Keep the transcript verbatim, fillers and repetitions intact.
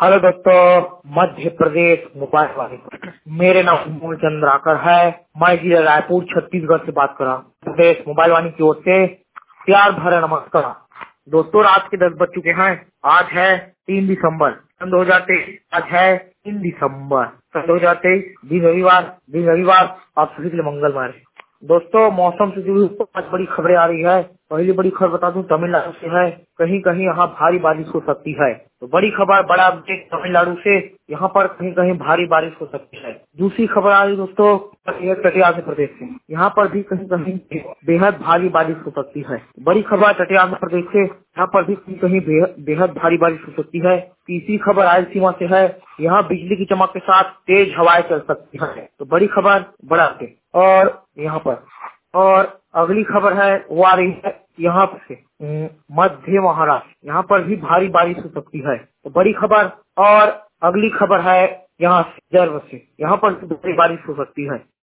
Hello दोस्तों, Madhya Pradesh mobile वाले, मेरे नाम मूल चंद्राकर है। मैं जिला रायपुर छत्तीसगढ़ से बात कर रहा हूँ। प्रदेश मोबाइल वाणी की ओर से प्यार भरा नमस्कार। दोस्तों, रात के दस बज चुके हैं। आज है तीन दिसंबर सन दो हजार तेईस। आज है तीन दिसंबर सन दो हजार तेईस, दिन रविवार। दिन रविवार आप सभी के लिए मंगलमय रहे। दोस्तों, मौसम से जुड़ी पांच बड़ी खबरें आ रही है। पहली बड़ी खबर बता दूं, तमिलनाडु से है। कहीं कहीं यहाँ भारी बारिश हो सकती है। तो बड़ी खबर, बड़ा अपडेट तमिलनाडु से, यहाँ पर कहीं कहीं भारी बारिश हो सकती है। दूसरी खबर आ रही दोस्तों, तटिया प्रदेश से। यहाँ पर भी कहीं कहीं बेहद भारी बारिश हो सकती है। बड़ी खबर तटिया प्रदेश से, यहाँ पर भी कहीं कहीं बेहद बेहद भारी बारिश हो सकती है। तीसरी खबर रायलसीमा से है। यहाँ बिजली की चमक के साथ तेज हवाएं चल सकती है। तो बड़ी खबर, बड़ा अपडेट। और यहाँ पर और अगली खबर है वो आ रही है यहाँ से अम, मध्य महाराष्ट्र। यहाँ पर भी भारी बारिश हो सकती है। तो बड़ी खबर। और अगली खबर है यहाँ से विदर्भ से, यहाँ पर भी भारी बारिश हो सकती है।